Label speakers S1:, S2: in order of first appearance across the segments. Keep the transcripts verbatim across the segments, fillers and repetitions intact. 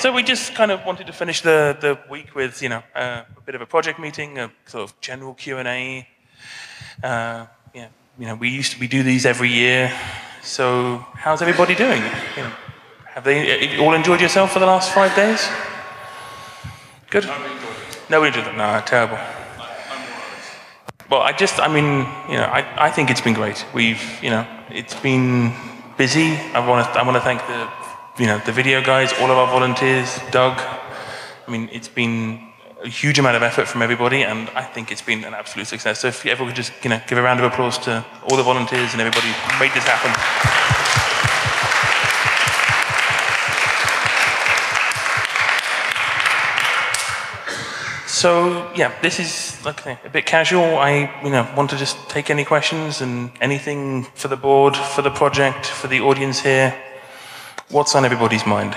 S1: so we just kind of wanted to finish the, the week with, you know, uh, a bit of a project meeting, a sort of general Q and A. Uh, yeah, you know, we used to, we do these every year. So how's everybody doing? You know, have they all enjoyed yourself for the last five days? Good? Nobody enjoyed it? No, terrible. Well, I just, I mean, you know, I, I think it's been great. We've, you know, it's been busy. I want to, I want to thank the, you know, the video guys, all of our volunteers, Doug. I mean, it's been a huge amount of effort from everybody, and I think it's been an absolute success. So if everyone could just, you know, give a round of applause to all the volunteers and everybody who made this happen. So yeah, this is like a bit casual. I, you know, want to just take any questions and anything for the board, for the project, for the audience here. What's on everybody's mind?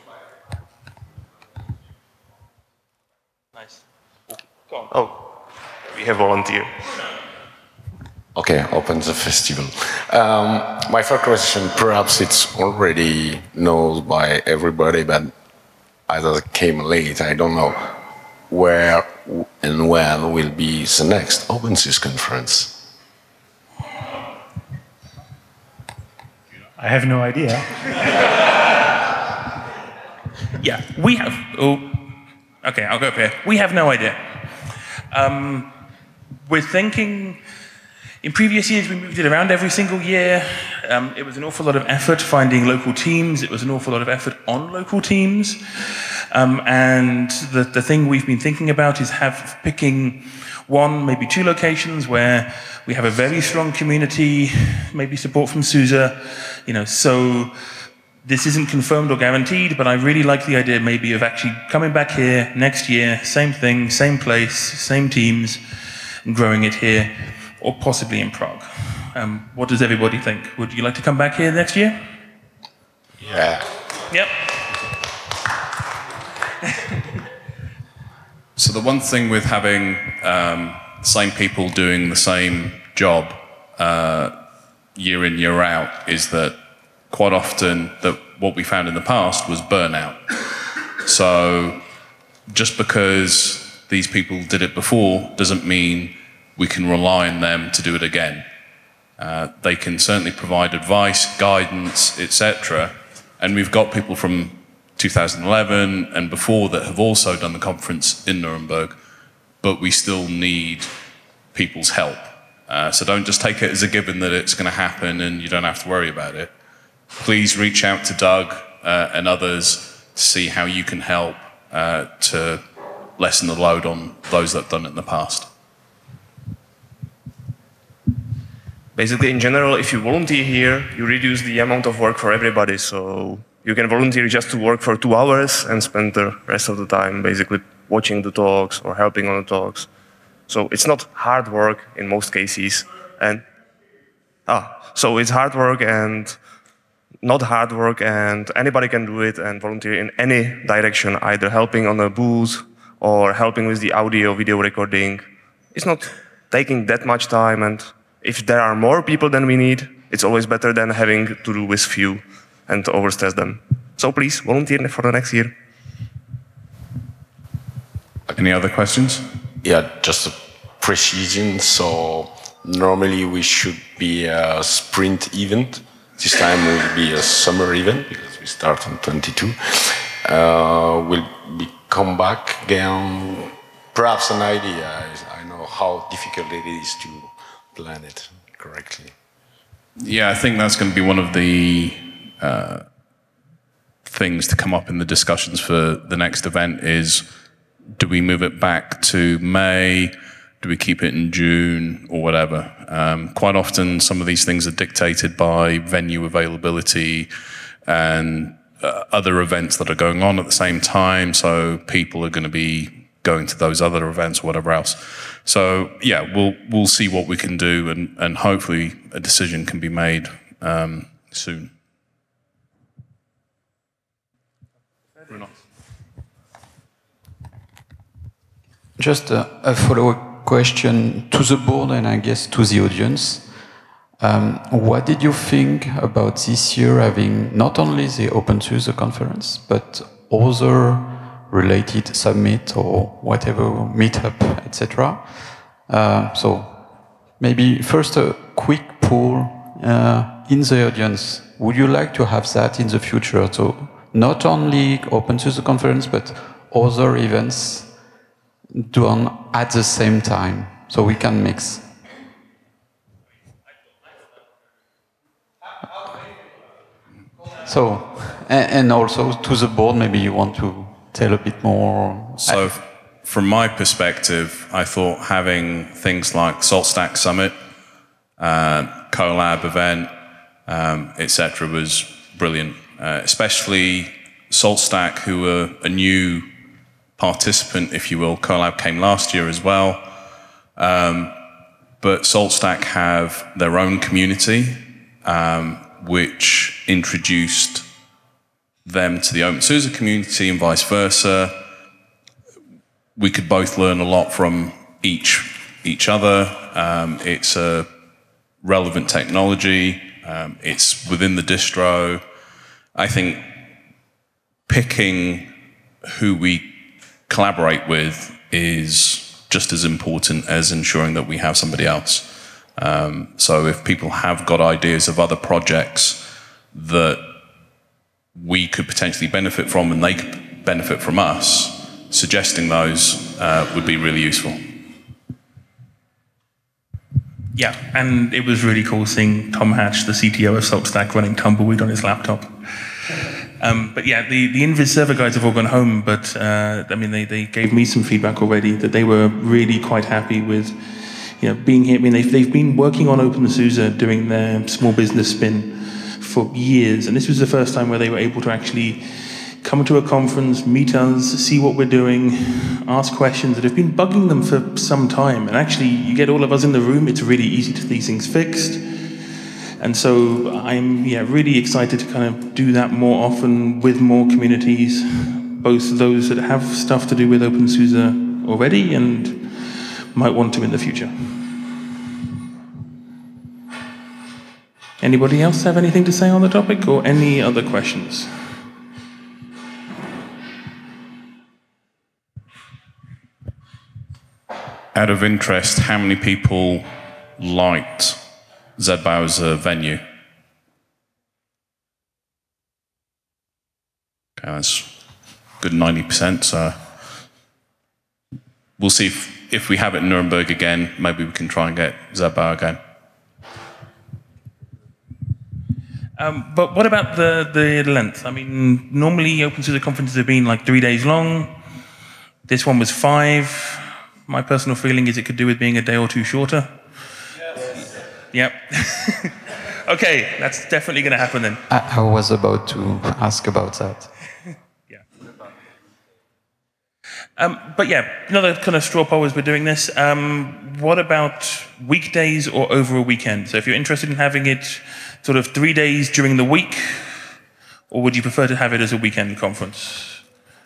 S1: Nice. Go on.
S2: Oh, we have volunteer.
S3: Okay, open the festival. Um, my first question, perhaps it's already known by everybody, but as I came late, I don't know. Where and when will be the next OpenSUSE conference?
S4: I have no idea.
S1: Yeah, we have, oh, okay, I'll go up here. We have no idea. Um, we're thinking, in previous years we moved it around every single year. Um, it was an awful lot of effort finding local teams. It was an awful lot of effort on local teams. Um, and the, the thing we've been thinking about is have picking one, maybe two locations where we have a very strong community, maybe support from SUSE, you know, so this isn't confirmed or guaranteed, but I really like the idea maybe of actually coming back here next year, same thing, same place, same teams, and growing it here, or possibly in Prague. Um, what does everybody think? Would you like to come back here next year?
S3: Yeah.
S1: Yep.
S5: So the one thing with having um, same people doing the same job uh, year in, year out is that quite often that what we found in the past was burnout. So just because these people did it before doesn't mean we can rely on them to do it again. Uh, they can certainly provide advice, guidance, et cetera. And we've got people from two thousand eleven and before that have also done the conference in Nuremberg, but we still need people's help. Uh, so don't just take it as a given that it's going to happen and you don't have to worry about it. Please reach out to Doug uh, and others to see how you can help uh, to lessen the load on those that have done it in the past.
S2: Basically, in general, if you volunteer here, you reduce the amount of work for everybody. So you can volunteer just to work for two hours and spend the rest of the time basically watching the talks or helping on the talks. So it's not hard work in most cases. And ah, so it's hard work and not hard work, and anybody can do it and volunteer in any direction, either helping on a booth or helping with the audio, video recording. It's not taking that much time, and if there are more people than we need, it's always better than having to do with few and overstress them. So please, volunteer for the next year.
S5: Any other questions?
S3: Yeah, just a precision. So normally we should be a sprint event. This time will be a summer event because we start on twenty-two. Uh, will we come back again? Perhaps an idea. I know how difficult it is to plan it correctly.
S5: Yeah, I think that's going to be one of the uh, things to come up in the discussions for the next event is, do we move it back to May? Do we keep it in June or whatever? Um, quite often some of these things are dictated by venue availability and uh, other events that are going on at the same time, so people are going to be going to those other events or whatever else. So yeah, we'll we'll see what we can do, and, and hopefully a decision can be made um, soon.
S6: Just a, a follow-up question to the board and I guess to the audience. Um, what did you think about this year having not only the OpenSUSE conference, but other related summit or whatever, meetup, et cetera. Uh, so maybe first a quick poll uh, in the audience. Would you like to have that in the future? So not only OpenSUSE conference, but other events done at the same time, so we can mix. So, and also to the board, maybe you want to tell a bit more.
S5: So, from my perspective, I thought having things like SaltStack Summit, uh, Colab event, um, et cetera, was brilliant. Uh, especially SaltStack, who were a new participant, if you will. Colab came last year as well. Um, but SaltStack have their own community, um, which introduced them to the OpenSUSE community and vice versa. We could both learn a lot from each each other. Um, it's a relevant technology. Um, it's within the distro. I think picking who we collaborate with is just as important as ensuring that we have somebody else. Um, so if people have got ideas of other projects that we could potentially benefit from and they could benefit from us, suggesting those uh, would be really useful.
S1: Yeah, and it was really cool seeing Tom Hatch, the C T O of SaltStack, running Tumbleweed on his laptop. Um, but yeah, the, the Invis server guys have all gone home, but uh, I mean, they, they gave me some feedback already that they were really quite happy with, you know, being here. I mean, they've, they've been working on OpenSUSE doing their small business spin for years, and this was the first time where they were able to actually come to a conference, meet us, see what we're doing, ask questions that have been bugging them for some time. And actually, you get all of us in the room, it's really easy to get these things fixed. And so I'm yeah, really excited to kind of do that more often with more communities, both those that have stuff to do with OpenSUSE already and might want to in the future. Anybody else have anything to say on the topic or any other questions?
S5: Out of interest, how many people liked Z B A U as a venue? Okay, that's a good ninety percent, so we'll see if, if we have it in Nuremberg again, maybe we can try and get Z B A U again.
S1: Um, but what about the, the length? I mean, normally OpenSUSE conferences have been like three days long. This one was five. My personal feeling is it could do with being a day or two shorter. Yes. Yep. Okay, that's definitely going to happen then.
S6: I, I was about to ask about that.
S1: Yeah. Um, but yeah, another kind of straw poll as we're doing this. Um, what about weekdays or over a weekend? So if you're interested in having it sort of three days during the week, or would you prefer to have it as a weekend conference?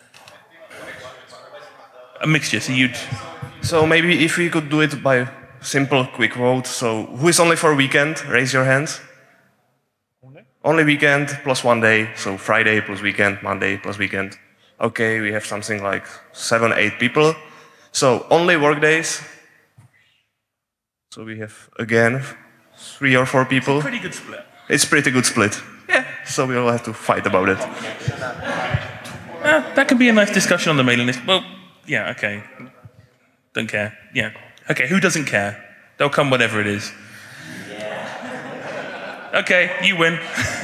S1: A mixture, so you'd...
S2: So maybe if we could do it by simple, quick vote. So who is only for weekend? Raise your hands. Only? Only weekend plus one day. So Friday plus weekend, Monday plus weekend. Okay, we have something like seven, eight people. So only work days. So we have, again, three or four people.
S1: It's a pretty good split.
S2: It's a pretty good split. Yeah, so we all have to fight about it.
S1: Uh, that could be a nice discussion on the mailing list. Well, yeah, okay. Don't care. Yeah. Okay, who doesn't care? They'll come whatever it is. Yeah. Okay, you win.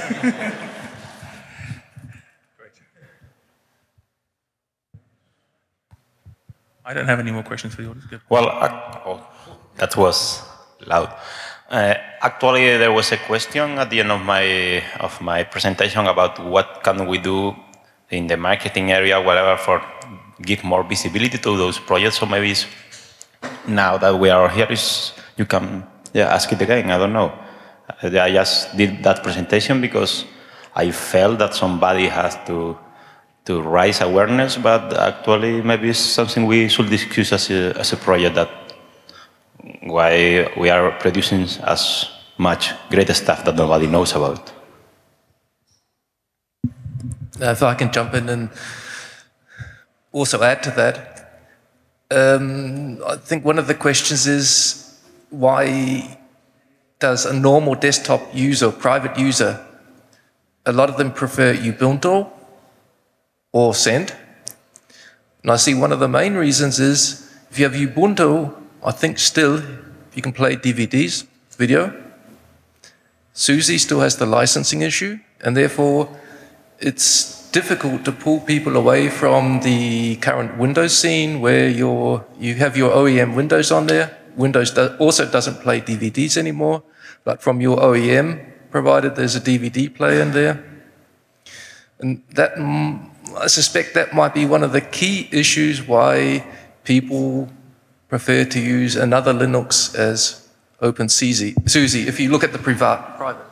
S1: I don't have any more questions for the audience. Good.
S7: Well, uh, oh, that was loud. Uh, actually, there was a question at the end of my of my presentation about what can we do in the marketing area, whatever, for give more visibility to those projects. So maybe it's, now that we are here, is you can yeah, ask it again. I don't know. I just did that presentation because I felt that somebody has to to raise awareness, but actually maybe it's something we should discuss as a, as a project, that why we are producing as much great stuff that nobody knows about.
S8: Uh, if I can jump in and also add to that. Um, I think one of the questions is, why does a normal desktop user, private user, a lot of them prefer Ubuntu or Send? And I see one of the main reasons is, if you have Ubuntu, I think still you can play D V Ds, video. SUSE still has the licensing issue, and therefore it's difficult to pull people away from the current Windows scene where you're, you have your O E M Windows on there. Windows do, also doesn't play D V Ds anymore, but from your O E M provided there's a D V D player in there. And that, I suspect that might be one of the key issues why people prefer to use another Linux as OpenSUSE. SUSE, if you look at the private. private.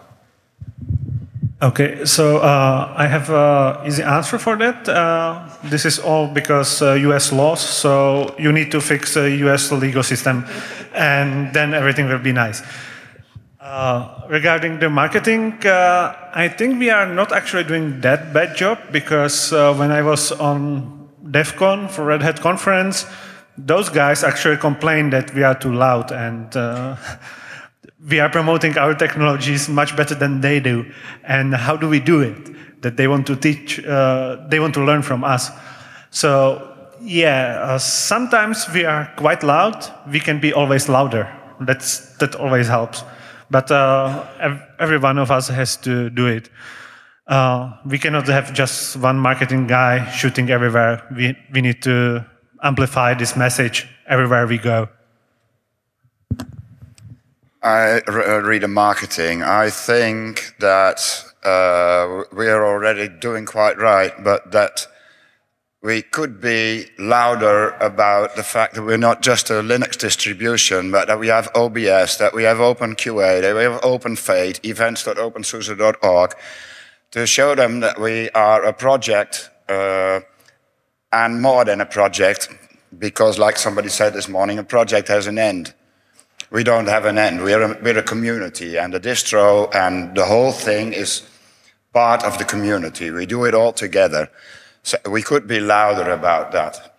S9: Okay, so uh, I have an easy answer for that. Uh, this is all because uh, U S laws, so you need to fix the U S legal system, and then everything will be nice. Uh, regarding the marketing, uh, I think we are not actually doing that bad job, because uh, when I was on DEF CON for Red Hat conference, those guys actually complained that we are too loud, and uh, we are promoting our technologies much better than they do. And how do we do it? That they want to teach, uh, they want to learn from us. So yeah, uh, sometimes we are quite loud. We can be always louder. That's, that always helps. But uh, ev every one of us has to do it. Uh, we cannot have just one marketing guy shooting everywhere. We, we need to amplify this message everywhere we go.
S10: I read in marketing. I think that uh, we are already doing quite right, but that we could be louder about the fact that we're not just a Linux distribution, but that we have O B S, that we have OpenQA, that we have OpenFate, events dot open SUSE dot org, to show them that we are a project uh, and more than a project, because like somebody said this morning, a project has an end. We don't have an end. We're a, we're a community, and the distro and the whole thing is part of the community. We do it all together. So we could be louder about that.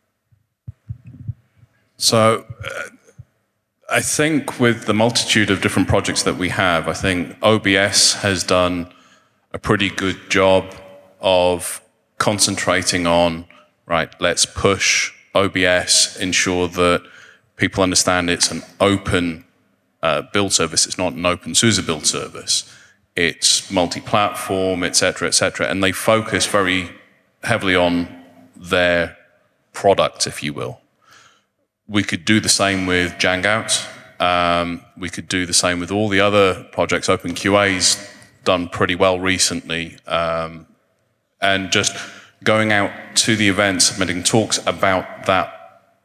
S5: So uh, I think with the multitude of different projects that we have, I think O B S has done a pretty good job of concentrating on, right, let's push O B S, ensure that people understand it's an open uh, build service. It's not an OpenSUSE build service. It's multi-platform, et cetera, et cetera. And they focus very heavily on their product, if you will. We could do the same with Jangout. Um, we could do the same with all the other projects. OpenQA's done pretty well recently. Um, and just going out to the events, submitting talks about that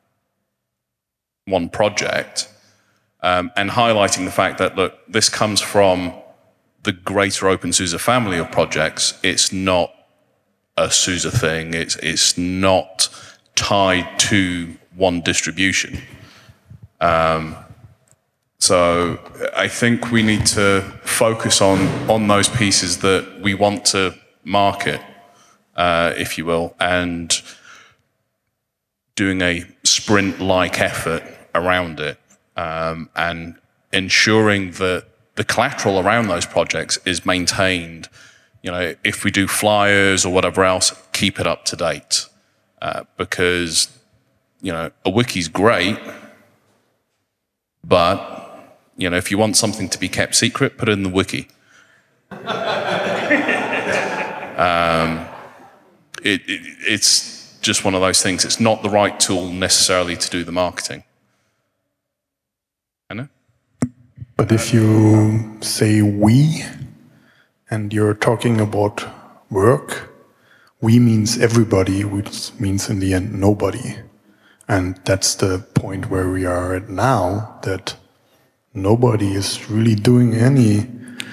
S5: one project, um, and highlighting the fact that, look, this comes from the greater OpenSUSE family of projects. It's not a SUSE thing. It's, it's not tied to one distribution. Um, so I think we need to focus on, on those pieces that we want to market, uh, if you will, and doing a sprint-like effort around it, um, and ensuring that the collateral around those projects is maintained. You know, if we do flyers or whatever else, keep it up to date, uh, because, you know, a wiki's great, but, you know, if you want something to be kept secret, put it in the wiki. um, it, it, it's just one of those things. It's not the right tool necessarily to do the marketing. Anna?
S11: But if you say we, and you're talking about work, we means everybody, which means in the end nobody. And that's the point where we are at now, that nobody is really doing any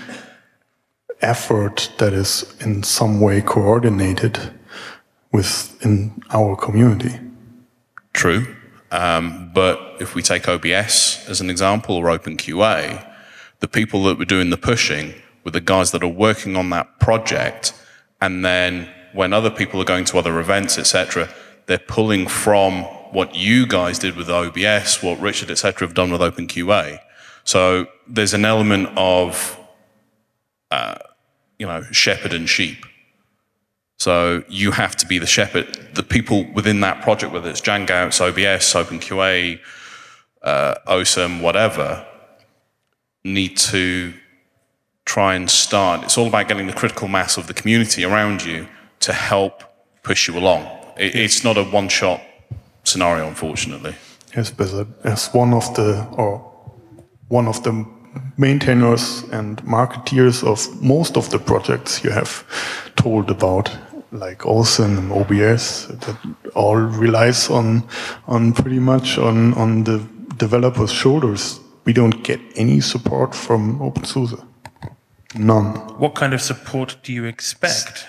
S11: effort that is in some way coordinated within our community.
S5: True. Um, but if we take O B S as an example, or OpenQA, the people that were doing the pushing were the guys that are working on that project, and then when other people are going to other events, et cetera, they're pulling from what you guys did with O B S, what Richard, et cetera, have done with OpenQA. So there's an element of, uh, you know, shepherd and sheep. So you have to be the shepherd. The people within that project, whether it's Django, it's O B S, OpenQA, uh, OSM, whatever, need to try and start. It's all about getting the critical mass of the community around you to help push you along. It, it's not a one-shot scenario, unfortunately.
S11: Yes, but as one of the or one of the maintainers and marketeers of most of the projects you have told about, like Awesome and O B S, that all relies on on pretty much on on the developers' shoulders. We don't get any support from OpenSUSE. None.
S1: What kind of support do you expect?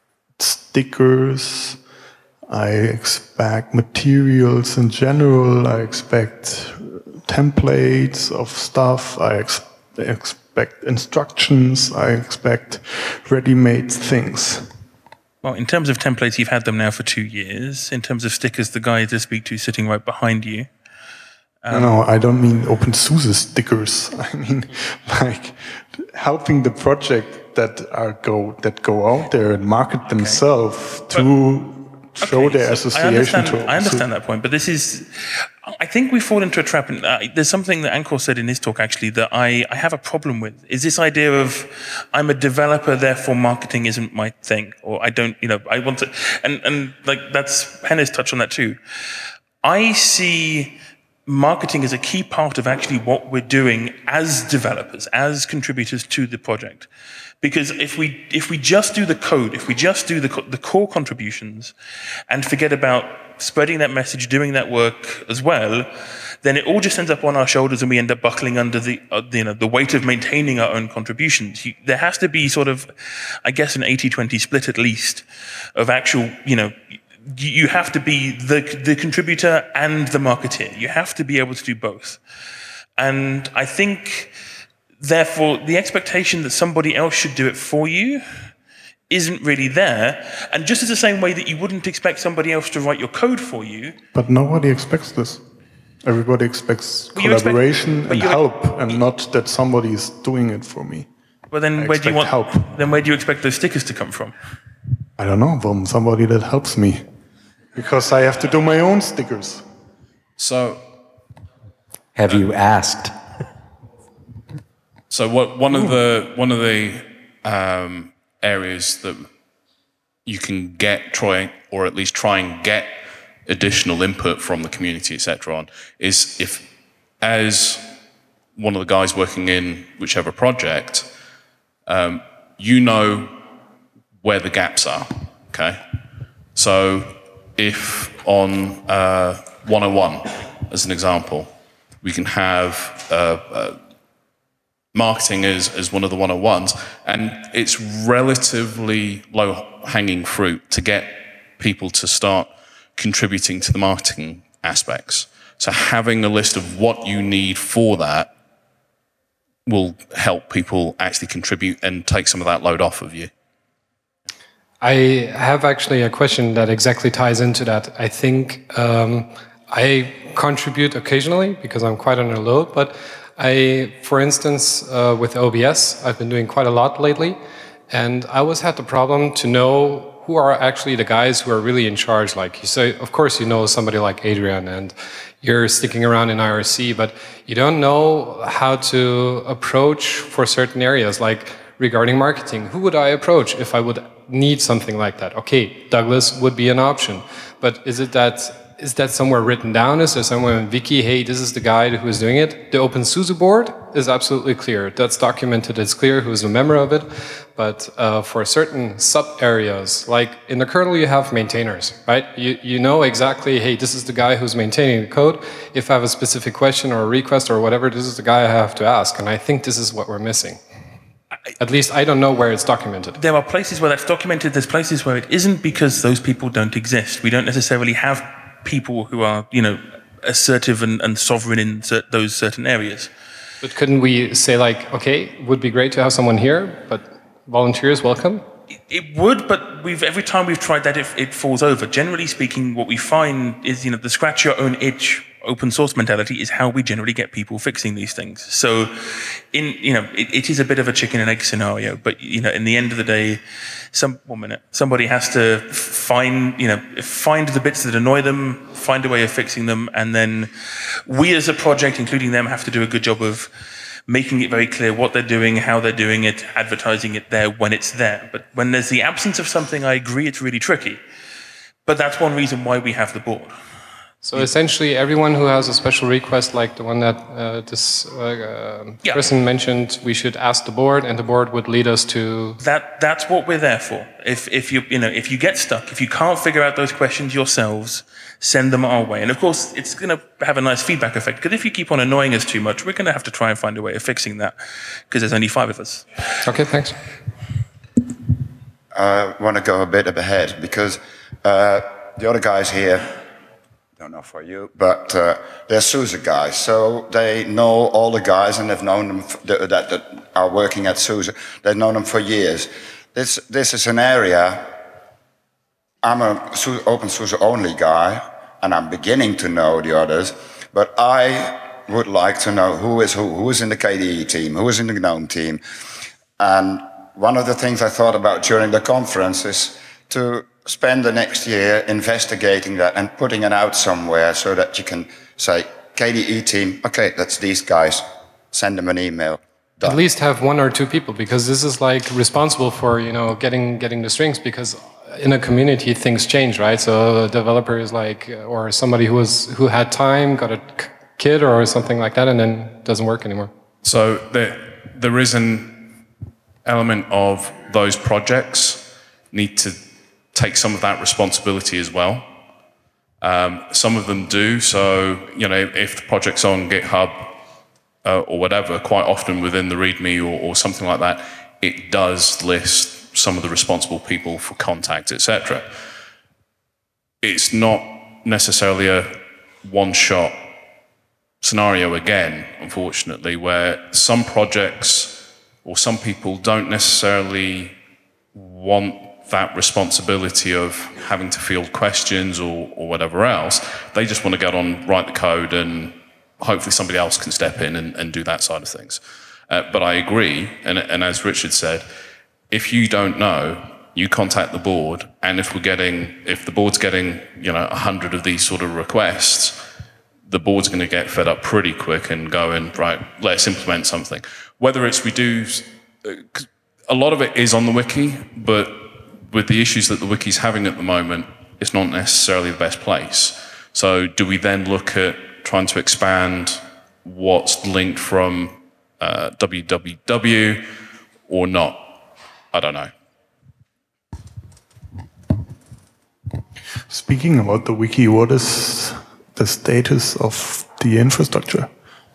S11: Stickers. I expect materials in general. I expect templates of stuff. I ex expect instructions. I expect ready-made things.
S1: Well, in terms of templates, you've had them now for two years. In terms of stickers, the guy to speak to is sitting right behind you.
S11: Um, no, no, I don't mean OpenSUSE stickers. I mean, like, helping the project that are go that go out there and market okay. themselves to but, show okay, their so association to OpenSUSE.
S1: I understand that point, but this is, I think we fall into a trap. And uh, there's something that Ankor said in his talk, actually, that I, I have a problem with, is this idea of, I'm a developer, therefore marketing isn't my thing, or I don't, you know, I want to, and, and like, that's, Hennes touched on that too. I see marketing is a key part of actually what we're doing as developers, as contributors to the project. Because if we if we just do the code, if we just do the, the core contributions and forget about spreading that message, doing that work as well, then it all just ends up on our shoulders and we end up buckling under the, uh, you know, the weight of maintaining our own contributions. You, there has to be sort of, I guess, an eighty twenty split at least of actual, you know, you have to be the, the contributor and the marketeer. You have to be able to do both. And I think, therefore, the expectation that somebody else should do it for you isn't really there. And just as the same way that you wouldn't expect somebody else to write your code for you.
S11: But nobody expects this. Everybody expects collaboration expect, and help, and not that somebody is doing it for me.
S1: Well, then
S11: I
S1: where do you want
S11: help?
S1: Then where do you expect those stickers to come from?
S11: I don't know, from somebody that helps me. Because I have to do my own stickers.
S5: So,
S12: have you asked?
S5: So, what one of the one of the um, areas that you can get try or at least try and get additional input from the community, et cetera, on is if, as one of the guys working in whichever project, um, you know where the gaps are. Okay, so. If on uh, one oh one, as an example, we can have uh, uh, marketing as, as one of the one oh ones, and it's relatively low-hanging fruit to get people to start contributing to the marketing aspects. So having a list of what you need for that will help people actually contribute and take some of that load off of you.
S13: I have actually a question that exactly ties into that. I think um, I contribute occasionally because I'm quite on a load, but I, for instance, uh, with O B S, I've been doing quite a lot lately, and I always had the problem to know who are actually the guys who are really in charge. Like you say, of course, you know somebody like Adrian, and you're sticking around in I R C, but you don't know how to approach for certain areas, like regarding marketing. Who would I approach if I would need something like that? Okay, Douglas would be an option, but is it that is that somewhere written down? Is there somewhere in Wiki, hey, this is the guy who is doing it? The OpenSUSE board is absolutely clear. That's documented, it's clear who's a member of it. But uh, for certain sub-areas, like in the kernel you have maintainers, right? You, you know exactly, hey, this is the guy who's maintaining the code. If I have a specific question or a request or whatever, this is the guy I have to ask. And I think this is what we're missing. At least I don't know where it's documented.
S1: There are places where that's documented, there's places where it isn't because those people don't exist. We don't necessarily have people who are, you know, assertive and, and sovereign in cert those certain areas.
S13: But couldn't we say like, okay, would be great to have someone here, but volunteers welcome?
S1: It would, but we've every time we've tried that, it, it falls over. Generally speaking, what we find is, you know, the scratch your own itch open source mentality is how we generally get people fixing these things. So, in you know, it, it is a bit of a chicken and egg scenario. But you know, in the end of the day, some one minute somebody has to find you know find the bits that annoy them, find a way of fixing them, and then we as a project, including them, have to do a good job of making it very clear what they're doing, how they're doing it, advertising it there when it's there. But when there's the absence of something, I agree it's really tricky. But that's one reason why we have the board.
S13: So essentially, everyone who has a special request, like the one that uh, this uh,
S1: yeah.
S13: person mentioned, we should ask the board, and the board would lead us to.
S1: That that's what we're there for. If if you you know if you get stuck, if you can't figure out those questions yourselves, send them our way. And of course, it's going to have a nice feedback effect. Because if you keep on annoying us too much, we're going to have to try and find a way of fixing that. Because there's only five of us.
S13: Okay, thanks.
S10: I want to go a bit ahead because uh, the other guys here. Don't know for you, but uh, they're SUSE guys, so they know all the guys and they've known them f that, that are working at SUSE. They've known them for years. This this is an area. I'm a open SUSE only guy, and I'm beginning to know the others. But I would like to know who is who, who is in the K D E team, who is in the GNOME team, and one of the things I thought about during the conference is to spend the next year investigating that and putting it out somewhere so that you can say, K D E team, okay, that's these guys, send them an email. Done.
S13: At least have one or two people, because this is like responsible for, you know, getting getting the strings, because in a community things change, right? So a developer is like, or somebody who was who had time, got a kid or something like that, and then doesn't work anymore.
S5: So there, there is an element of those projects need to take some of that responsibility as well. Um, some of them do, so you know, if the project's on GitHub uh, or whatever, quite often within the README or, or something like that, it does list some of the responsible people for contact, et cetera. It's not necessarily a one-shot scenario again, unfortunately, where some projects or some people don't necessarily want that responsibility of having to field questions or, or whatever else. They just want to get on, write the code, and hopefully somebody else can step in and, and do that side of things. Uh, but I agree, and, and as Richard said, if you don't know, you contact the board, and if we're getting, if the board's getting, you know, a hundred of these sort of requests, the board's going to get fed up pretty quick and go and, right, let's implement something. Whether it's we do, a lot of it is on the wiki, but with the issues that the wiki's having at the moment, it's not necessarily the best place. So do we then look at trying to expand what's linked from uh, W W W or not? I don't know.
S11: Speaking about the wiki, what is the status of the infrastructure?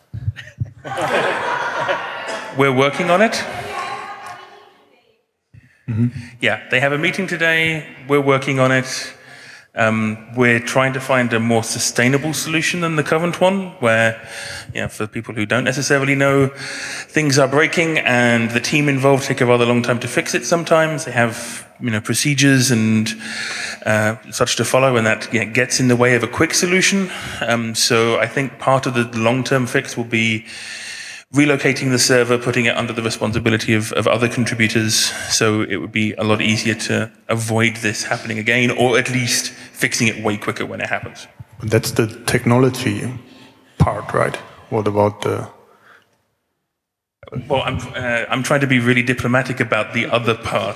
S1: We're working on it.
S11: Mm-hmm.
S1: Yeah, they have a meeting today. We're working on it. Um, we're trying to find a more sustainable solution than the current one, where, you know, for people who don't necessarily know, things are breaking and the team involved take a rather long time to fix it sometimes. They have, you know, procedures and uh, such to follow, and that, you know, gets in the way of a quick solution. Um, so I think part of the long-term fix will be relocating the server, putting it under the responsibility of, of other contributors, so it would be a lot easier to avoid this happening again, or at least fixing it way quicker when it happens.
S11: But that's the technology part, right? What about the...
S1: Well, I'm, uh, I'm trying to be really diplomatic about the other part.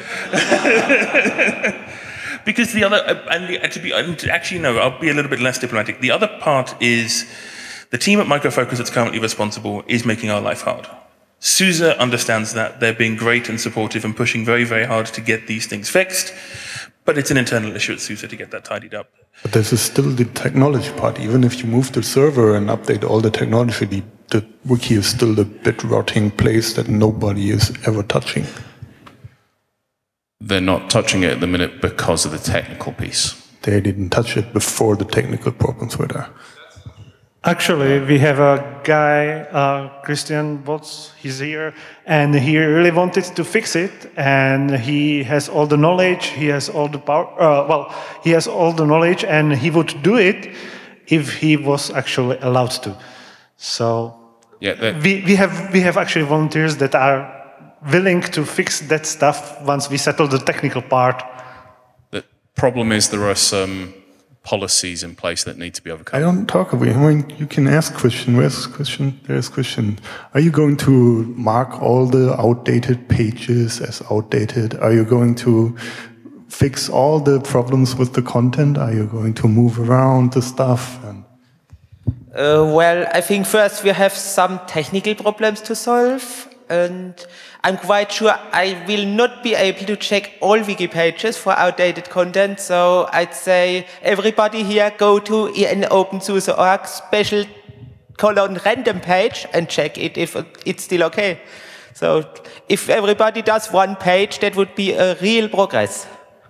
S1: Because the other, uh, and the, to be, and actually no, I'll be a little bit less diplomatic. The other part is, the team at Micro Focus that's currently responsible is making our life hard. SUSE understands that. They're being great and supportive and pushing very, very hard to get these things fixed. But it's an internal issue at SUSE to get that tidied up.
S11: But this is still the technology part. Even if you move the server and update all the technology, the, the wiki is still the bit rotting place that nobody is ever touching.
S5: They're not touching it at the minute because of the technical piece.
S11: They didn't touch it before the technical problems were there.
S9: Actually, we have a guy, uh, Christian Botz, he's here, and he really wanted to fix it, and he has all the knowledge, he has all the power, uh, well, he has all the knowledge, and he would do it if he was actually allowed to. So,
S5: yeah,
S9: we, we, have, we have actually volunteers that are willing to fix that stuff once we settle the technical part.
S5: The problem is there are some policies in place that need to be overcome.
S11: I don't talk about it. I mean, you can ask Christian. Where's Christian? There's Christian. Are you going to mark all the outdated pages as outdated? Are you going to fix all the problems with the content? Are you going to move around the stuff? And
S14: uh, well, I think first we have some technical problems to solve, and I'm quite sure I will not be able to check all wiki pages for outdated content, so I'd say everybody here go to en opensource dot org special colon random page and check it if it's still okay. So if everybody does one page, that would be a real progress.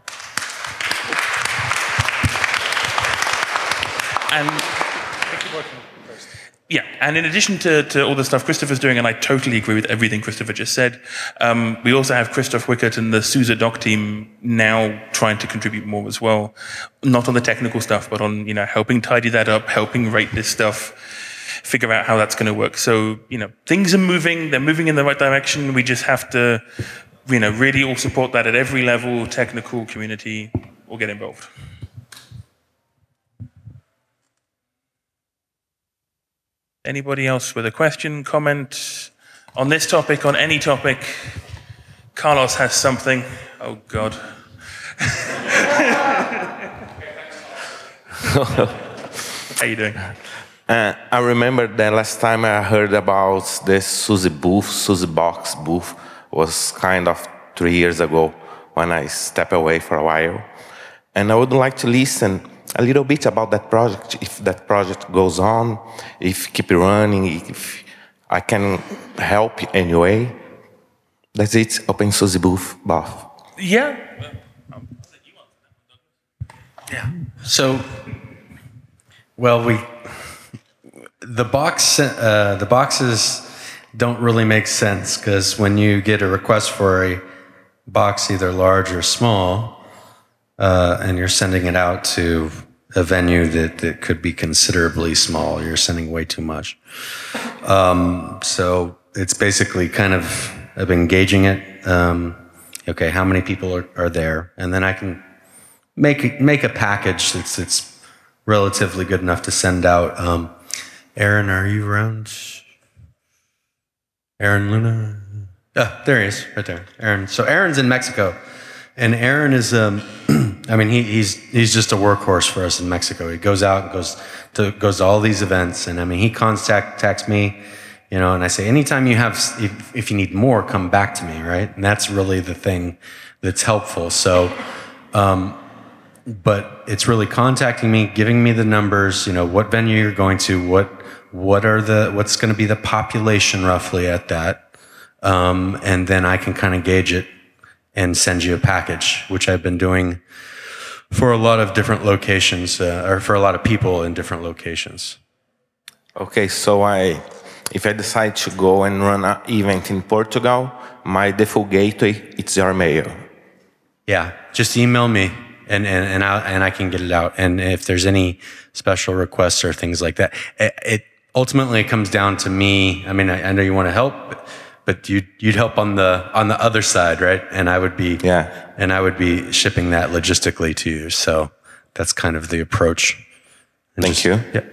S1: And yeah, and in addition to, to all the stuff Christopher's doing, and I totally agree with everything Christopher just said, um, we also have Christoph Wickert and the SUSE doc team now trying to contribute more as well. Not on the technical stuff, but on, you know, helping tidy that up, helping rate this stuff, figure out how that's going to work. So, you know, things are moving, they're moving in the right direction. We just have to, you know, really all support that at every level, technical, community, all get involved. Anybody else with a question, comment on this topic, on any topic? Carlos has something. Oh, God. How you doing?
S15: Uh, I remember the last time I heard about this SUSE booth, SUSE box booth, was kind of three years ago when I stepped away for a while. And I would like to listen a little bit about that project, if that project goes on, if keep running, if I can help in any way. That's it, OpenSUSE booth, Both.
S1: Yeah.
S16: Yeah. So, well, we the box uh, the boxes don't really make sense, because when you get a request for a box, either large or small, uh, and you're sending it out to a venue that, that could be considerably small, you're sending way too much. Um, so it's basically kind of, of engaging it. Um, okay, how many people are, are there? And then I can make make a package that's, that's relatively good enough to send out. Um, Aaron, are you around? Aaron Luna? Ah, there he is, right there. Aaron. So Aaron's in Mexico, and Aaron is, um, I mean, he, he's he's just a workhorse for us in Mexico. He goes out and goes to goes to all these events, and I mean, he contacts me, you know, and I say, anytime you have, if, if you need more, come back to me, right? And that's really the thing that's helpful. So, um, but it's really contacting me, giving me the numbers, you know, what venue you're going to, what what are the what's going to be the population roughly at that, um, and then I can kind of gauge it and send you a package, which I've been doing for a lot of different locations, uh, or for a lot of people in different locations.
S15: Okay, so I, if I decide to go and run an event in Portugal, my default gateway, it's your mail.
S16: Yeah, just email me, and and and I and I can get it out. And if there's any special requests or things like that, it, it ultimately comes down to me. I mean, I, I know you want to help, but, but you'd you'd help on the on the other side, right? And I would be
S15: yeah,
S16: and I would be shipping that logistically to you. So that's kind of the approach. And
S15: Thank
S16: just,
S15: you.
S16: Yeah.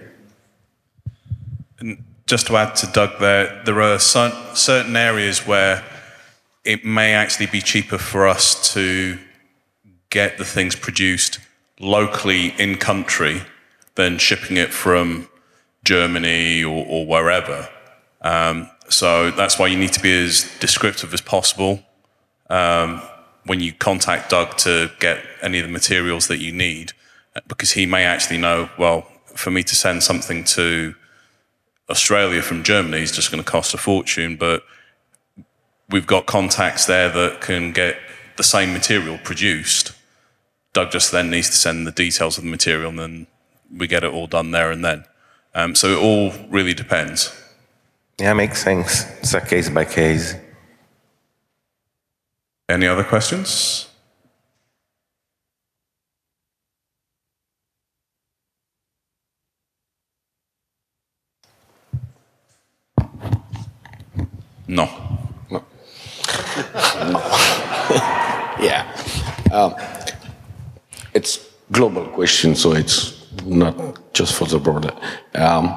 S5: And just to add to Doug there, there are some, certain areas where it may actually be cheaper for us to get the things produced locally in country than shipping it from Germany or, or wherever. Um, so that's why you need to be as descriptive as possible um, when you contact Doug to get any of the materials that you need, because he may actually know, well, for me to send something to Australia from Germany is just going to cost a fortune, but we've got contacts there that can get the same material produced. Doug just then needs to send the details of the material, and then we get it all done there and then. Um, so it all really depends.
S15: Yeah, makes sense. It's a case by case.
S5: Any other questions? No.
S3: No. No. Yeah. Um, it's global question, so it's not just for the border. Um,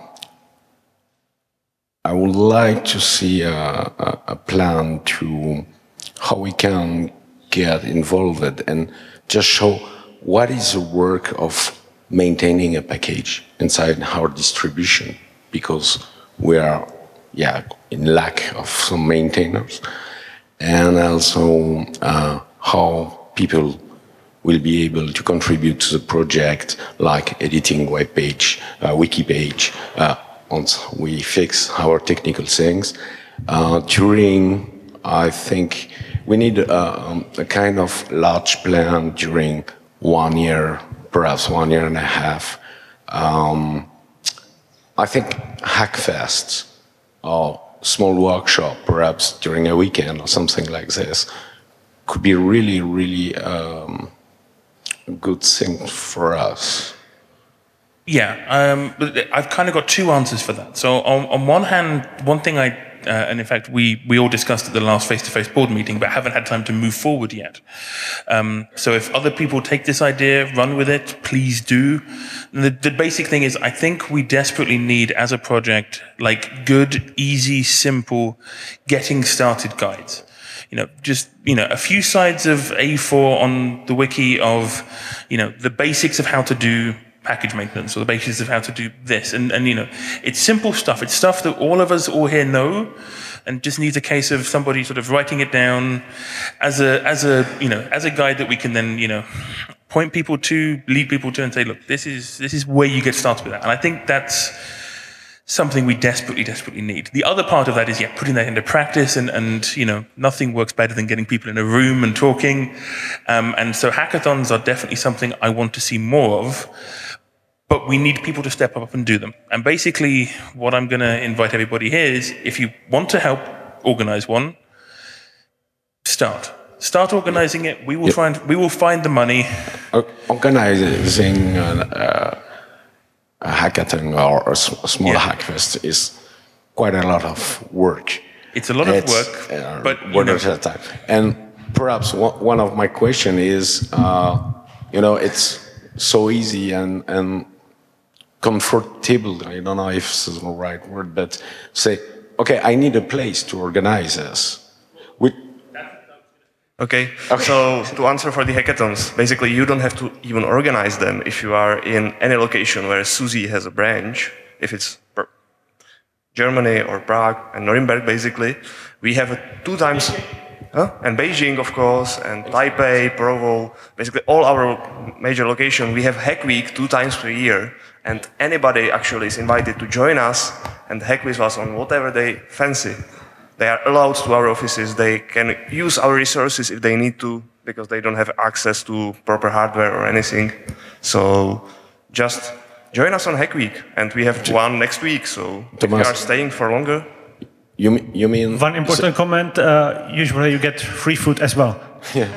S3: I would like to see a, a, a plan to how we can get involved and just show what is the work of maintaining a package inside our distribution, because we are, yeah, in lack of some maintainers, and also uh, how people will be able to contribute to the project, like editing web page, uh, wiki page, uh, once we fix our technical things. Uh, during, I think, we need uh, a kind of large plan during one year, perhaps one year and a half. Um, I think Hackfest or small workshop, perhaps during a weekend or something like this, could be really, really um, a good thing for us.
S1: Yeah, um, but I've kind of got two answers for that. So on, on one hand, one thing I, uh, and in fact we, we all discussed at the last face-to-face board meeting, but haven't had time to move forward yet. Um, so if other people take this idea, run with it, please do. The, the basic thing is I think we desperately need, as a project, like good, easy, simple, getting started guides. You know, just, you know, a few sides of A four on the wiki of, you know, the basics of how to do package maintenance or the basics of how to do this. And, and, you know, it's simple stuff. It's stuff that all of us all here know and just needs a case of somebody sort of writing it down as a, as a, you know, as a guide that we can then, you know, point people to, lead people to and say, look, this is, this is where you get started with that. And I think that's something we desperately, desperately need. The other part of that is, yeah, putting that into practice, and, and you know, nothing works better than getting people in a room and talking. Um, and so hackathons are definitely something I want to see more of, but we need people to step up and do them. And basically, what I'm going to invite everybody here is, if you want to help organize one, start. Start organizing it. We will, yep. find, we will find the money.
S3: Organizing uh, a hackathon or a small yeah. hackfest is quite a lot of work.
S1: It's a lot
S3: it's,
S1: of work,
S3: uh,
S1: but
S3: you know.
S1: at a
S3: time. And perhaps one of my question is, uh, you know, it's so easy and, and comfortable. I don't know if this is the right word, but say, okay, I need a place to organize this. We,
S2: Okay. okay, so to answer for the hackathons, basically you don't have to even organize them if you are in any location where SUSE has a branch, if it's Germany or Prague and Nuremberg basically. We have a two times, huh? and Beijing of course, and Taipei, Provo, basically all our major locations. We have Hack Week two times per year, and anybody actually is invited to join us and hack with us on whatever they fancy. They are allowed to our offices. They can use our resources if they need to, because they don't have access to proper hardware or anything. So just join us on Hack Week, and we have one next week. So Thomas, if you are staying for longer.
S3: You, you mean...
S9: One important so, comment, uh, usually you get free food as well.
S3: Yeah.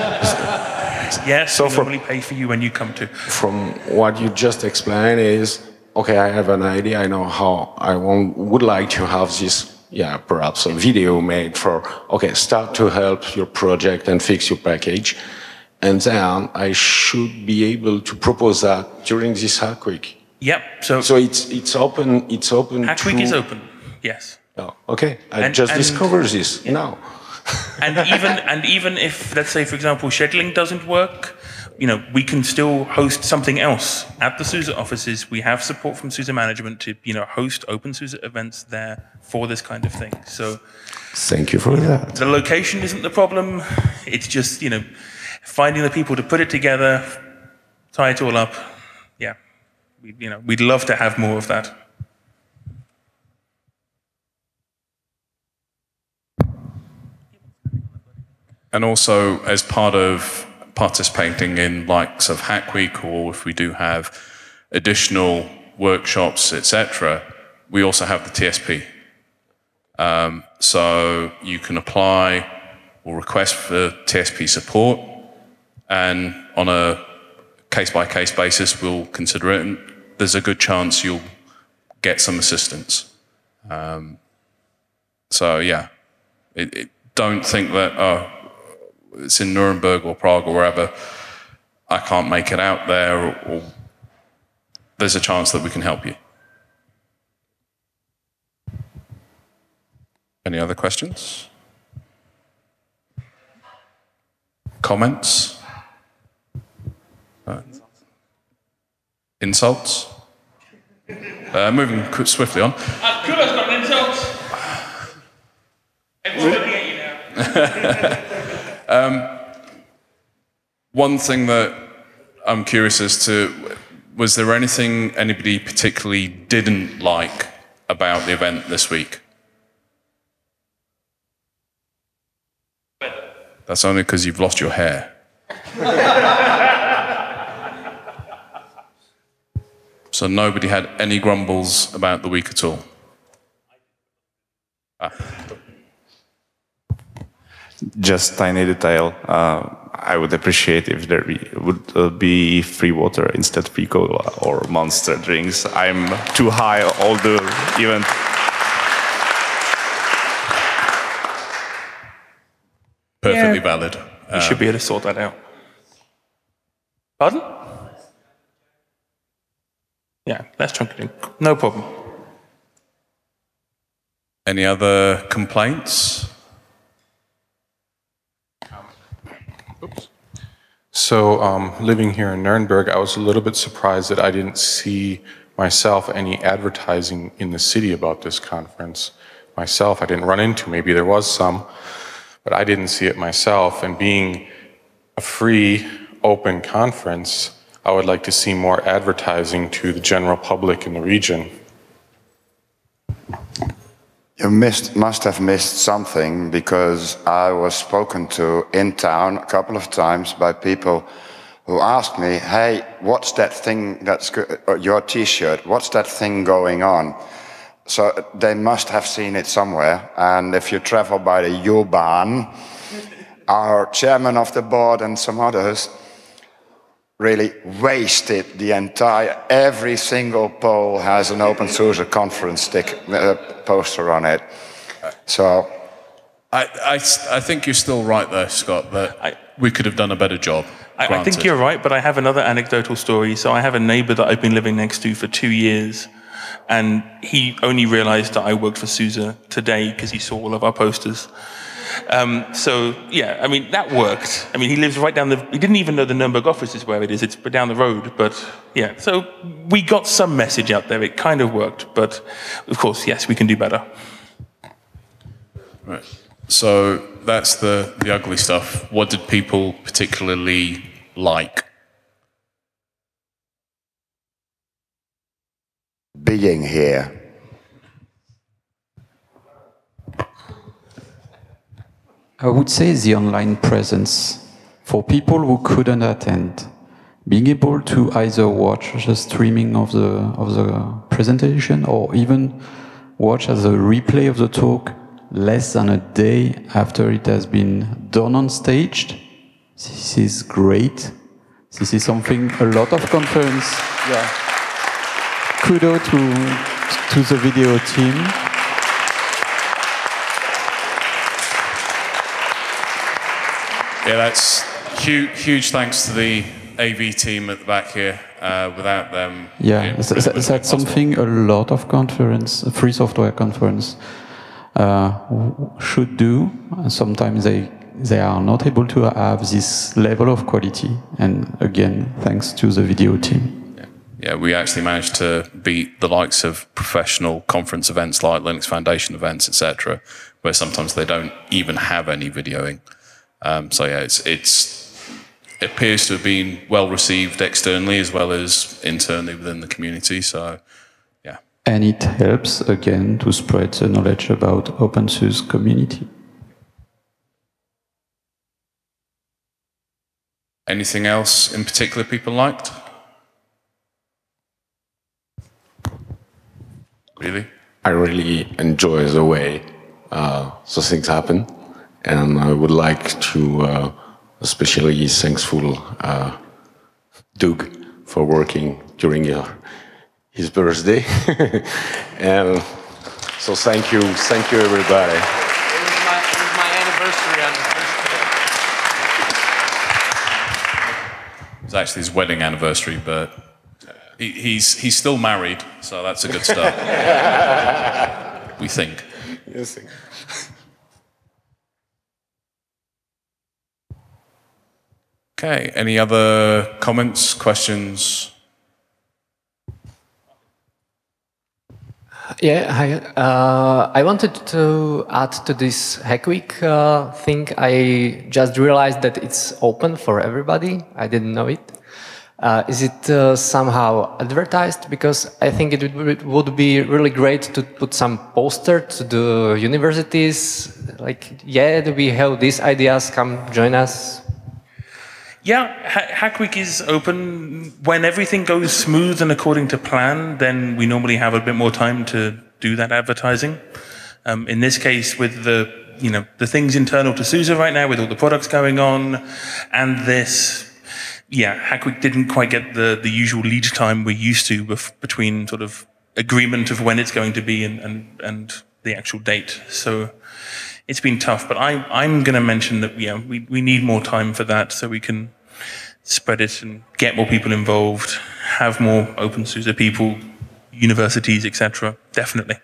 S1: Yes, so we from, normally pay for you when you come to.
S3: From what you just explained is, okay, I have an idea, I know how I want, would like to have this. Yeah, perhaps a video made for, okay, start to help your project and fix your package. And then I should be able to propose that during this Hack Week.
S1: Yep. So,
S3: so it's, it's open, it's open
S1: Hack
S3: to...
S1: Week is open, yes.
S3: Oh, okay, I
S1: and,
S3: just
S1: and,
S3: discovered this yeah. now.
S1: and even and even if, let's say, for example, scheduling doesn't work, you know, we can still host something else at the SUSE offices. We have support from SUSE management to, you know, host open SUSE events there for this kind of thing. So,
S3: thank you for that.
S1: The location isn't the problem. It's just, you know, finding the people to put it together, tie it all up. Yeah, we, you know, we'd love to have more of that.
S5: And also, as part of participating in likes of Hack Week, or if we do have additional workshops, et cetera, we also have the T S P. Um, so you can apply or request for T S P support, and on a case-by-case basis, we'll consider it, and there's a good chance you'll get some assistance. Um, so yeah, it, it, don't think that, oh, it's in Nuremberg or Prague or wherever, I can't make it out there, or, or there's a chance that we can help you. Any other questions? Comments? Uh, insults? Uh, moving swiftly on.
S1: Uh, Kudo's got an insult. Everyone's looking at you now.
S5: um, one thing that I'm curious as to, was there anything anybody particularly didn't like about the event this week? That's only because you've lost your hair. So nobody had any grumbles about the week at all? Ah.
S17: Just tiny detail. Uh, I would appreciate if there be, would uh, be free water instead of free cola or Monster drinks. I'm too high all the event.
S5: Perfectly
S1: Yeah.
S5: valid.
S1: You should be able to sort that out. Pardon? Yeah, that's trumpeting. No problem.
S5: Any other complaints?
S18: So, um, living here in Nuremberg, I was a little bit surprised that I didn't see myself any advertising in the city about this conference. Myself, I didn't run into, maybe there was some, but I didn't see it myself. And being a free, open conference, I would like to see more advertising to the general public in the region.
S10: You missed, must have missed something, because I was spoken to in town a couple of times by people who asked me, hey, what's that thing that's go- uh, your t-shirt, what's that thing going on? So they must have seen it somewhere. And if you travel by the U-Bahn, our chairman of the board and some others really wasted the entire, every single pole has an Open SUSE conference stick, uh, poster on it. So
S5: I, I, I think you're still right there, Scott, that I, we could have done a better job.
S1: I, I think you're right, but I have another anecdotal story. So I have a neighbor that I've been living next to for two years, and he only realized that I worked for SUSE today because he saw all of our posters. Um, so, yeah, I mean, that worked. I mean, he lives right down the... He didn't even know the Nuremberg office is where it is. It's down the road. But, yeah, so we got some message out there. It kind of worked. But, of course, yes, we can do better.
S5: Right. So that's the, the ugly stuff. What did people particularly like?
S10: being here.
S6: I would say the online presence. For people who couldn't attend, being able to either watch the streaming of the, of the presentation or even watch as a replay of the talk less than a day after it has been done on stage. This is great. This is something a lot of conference. Yeah. Kudos to, to the video team.
S5: Yeah, that's huge, huge thanks to the A V team at the back here. Uh, without them,
S6: yeah, that's, that's, that's something a lot of conference, free software conference, uh, should do. Sometimes they they are not able to have this level of quality. And again, thanks to the video team.
S5: Yeah, yeah we actually managed to beat the likes of professional conference events like Linux Foundation events, et cetera, where sometimes they don't even have any videoing. Um, so yeah, it's it's. It appears to have been well received externally as well as internally within the community. So, yeah.
S6: And it helps again to spread the knowledge about OpenSUSE community.
S5: Anything else in particular people liked? Really?
S3: I really enjoy the way uh, the things happen, and I would like to uh, especially thankful uh, Doug for working during your, his birthday, and so thank you, thank you everybody.
S7: It was my, it was my anniversary on the first day.
S5: It's actually his wedding anniversary, but he, he's he's still married, so that's a good start. We think.
S3: Yes.
S5: Okay. Any other comments, questions?
S19: Yeah, hi. Uh, I wanted to add to this Hack Week uh, thing. I just realized that it's open for everybody. I didn't know it. Uh, is it uh, somehow advertised? Because I think it would, it would be really great to put some poster to the universities. Like, yeah, do we have these ideas? Come join us.
S1: Yeah, ha Hack Week is open. When everything goes smooth and according to plan, then we normally have a bit more time to do that advertising. Um, in this case, with the you know the things internal to SUSE right now, with all the products going on, and this, yeah, Hack Week didn't quite get the the usual lead time we're used to bef between sort of agreement of when it's going to be and and, and the actual date. So it's been tough, but I, I'm going to mention that yeah, we, we need more time for that so we can spread it and get more people involved, have more OpenSUSE people, universities, et cetera. Definitely.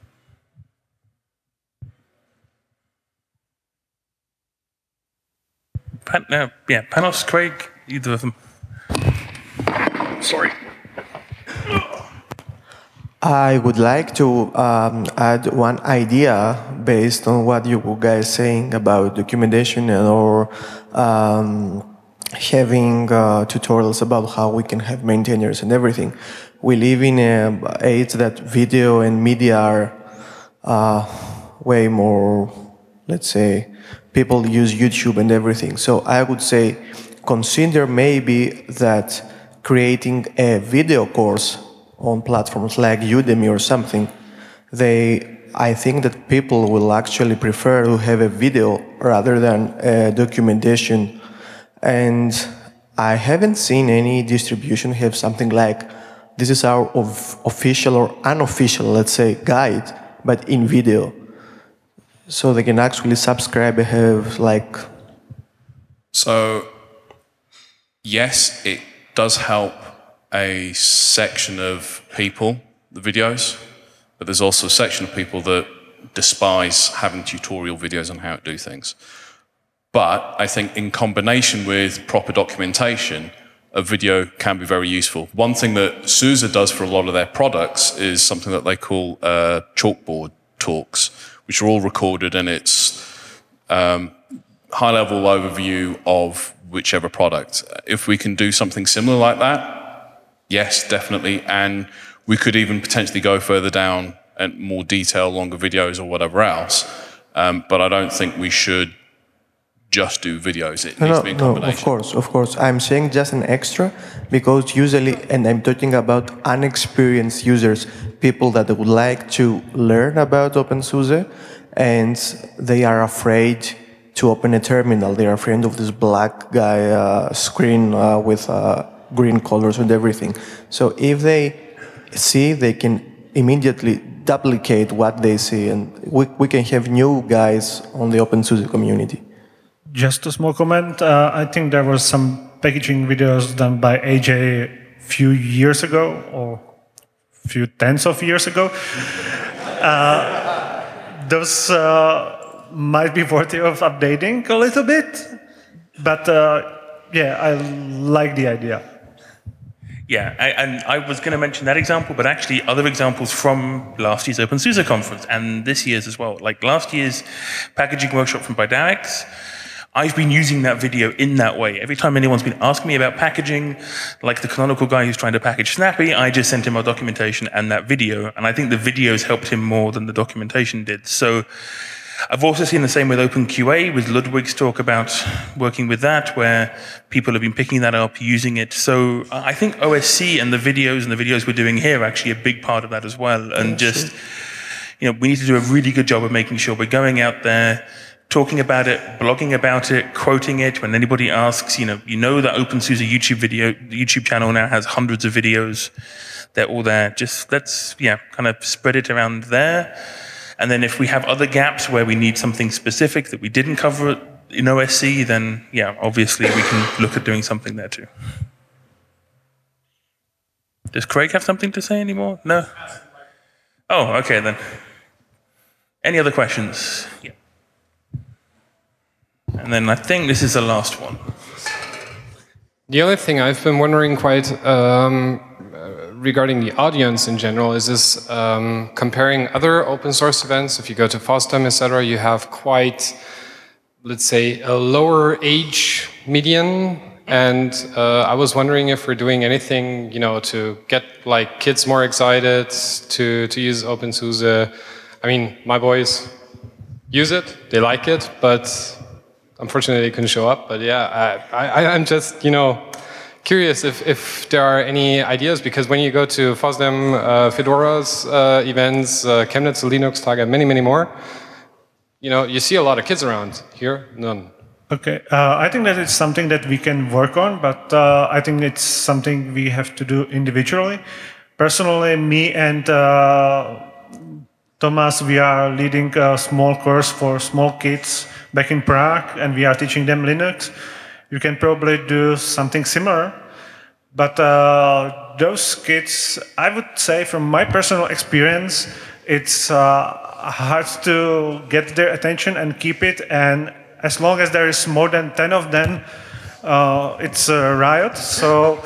S1: Pan, uh, yeah, Panos, Craig, either of them.
S20: Sorry.
S21: I would like to um, add one idea based on what you guys saying about documentation and or um, having uh, tutorials about how we can have maintainers and everything. We live in an age that video and media are uh, way more, let's say, people use YouTube and everything. So I would say consider maybe that creating a video course on platforms like Udemy or something, they, I think that people will actually prefer to have a video rather than a documentation. And I haven't seen any distribution have something like, this is our of official or unofficial, let's say, guide, but in video. So they can actually subscribe and have like...
S5: So, yes, it does help a section of people, the videos, but there's also a section of people that despise having tutorial videos on how to do things. But I think in combination with proper documentation, a video can be very useful. One thing that SUSE does for a lot of their products is something that they call uh, chalkboard talks, which are all recorded, and it's um, high-level overview of whichever product. If we can do something similar like that, yes, definitely, and we could even potentially go further down and more detail, longer videos or whatever else. Um, but I don't think we should just do videos. It
S21: no,
S5: needs
S21: no,
S5: to be a
S21: no,
S5: combination.
S21: of course, of course. I'm saying just an extra because usually, and I'm talking about unexperienced users, people that would like to learn about OpenSUSE, and they are afraid to open a terminal. They are afraid of this black guy uh, screen uh, with uh, green colors and everything. So if they see, they can immediately duplicate what they see, and we, we can have new guys on the OpenSUSE community.
S9: Just a small comment. Uh, I think there was some packaging videos done by A J a few years ago, or a few tens of years ago. Uh, those uh, might be worthy of updating a little bit, but uh, yeah, I like the idea.
S1: Yeah, I, and I was going to mention that example, but actually other examples from last year's OpenSUSE conference and this year's as well. Like last year's packaging workshop from Bidamix, I've been using that video in that way. Every time anyone's been asking me about packaging, like the canonical guy who's trying to package Snappy, I just sent him our documentation and that video. And I think the videos helped him more than the documentation did. So I've also seen the same with OpenQA, with Ludwig's talk about working with that, where people have been picking that up, using it. So I think O S C and the videos and the videos we're doing here are actually a big part of that as well. And yeah, just, sure. you know, we need to do a really good job of making sure we're going out there, talking about it, blogging about it, quoting it. When anybody asks, you know, you know that OpenSUSE YouTube video, the YouTube channel now has hundreds of videos. They're all there. Just let's, yeah, kind of spread it around there. And then if we have other gaps where we need something specific that we didn't cover in O S C, then yeah, obviously we can look at doing something there too. Does Craig have something to say anymore? No? Oh, okay then. Any other questions? Yeah. And then I think this is the last one.
S13: The other thing I've been wondering quite um, regarding the audience in general is this um, comparing other open source events. If you go to FOSDEM, et cetera, you have quite, let's say, a lower age median. And uh, I was wondering if we're doing anything, you know, to get like kids more excited to to use OpenSUSE. I mean, my boys use it; they like it, but unfortunately, they couldn't show up. But yeah, I, I, I'm just, you know, curious if, if there are any ideas, because when you go to FOSDEM, uh, Fedora's uh, events, uh, Chemnitz, Linux Tag, and many, many more, you know, you see a lot of kids around. Here, none.
S9: Okay, uh, I think that it's something that we can work on, but uh, I think it's something we have to do individually. Personally, me and uh, Thomas, we are leading a small course for small kids back in Prague, and we are teaching them Linux. You can probably do something similar, but uh, those kids, I would say from my personal experience, it's uh, hard to get their attention and keep it, and as long as there is more than ten of them, uh, it's a riot. So,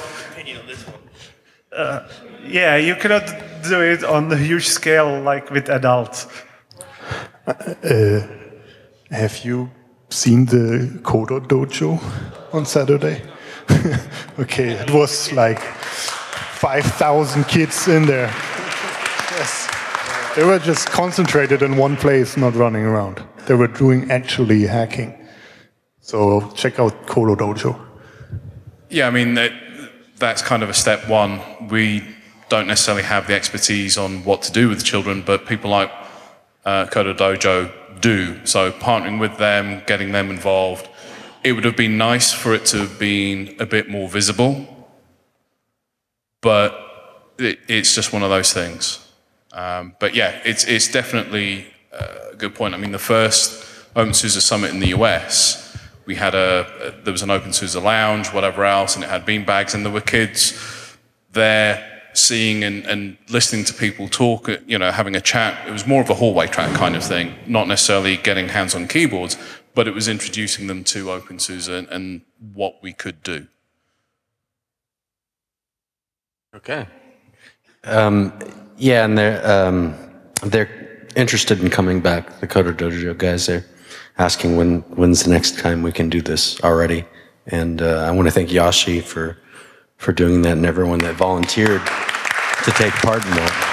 S9: uh, yeah, you cannot do it on a huge scale like with adults.
S11: Uh, have you seen the Coder Dojo on Saturday? Okay, it was like five thousand kids in there. Yes. They were just concentrated in one place, not running around. They were doing actually hacking. So check out Coder Dojo.
S5: Yeah, I mean, that, that's kind of a step one. We don't necessarily have the expertise on what to do with children, but people like uh, Coder Dojo do. So partnering with them, getting them involved. It would have been nice for it to have been a bit more visible, but it, it's just one of those things. Um, but yeah, it's, it's definitely a good point. I mean, the first OpenSUSE Summit in the U S, we had a, a there was an OpenSUSE lounge, whatever else, and it had beanbags, and there were kids there seeing and, and listening to people talk, you know, having a chat. It was more of a hallway track kind of thing, not necessarily getting hands on keyboards, but it was introducing them to OpenSUSE and, and what we could do.
S16: Okay. Um, yeah, and they're, um, they're interested in coming back. The Coder Dojo guys are asking when when's the next time we can do this already. And uh, I want to thank Yashi for, for doing that and everyone that volunteered to take part in that.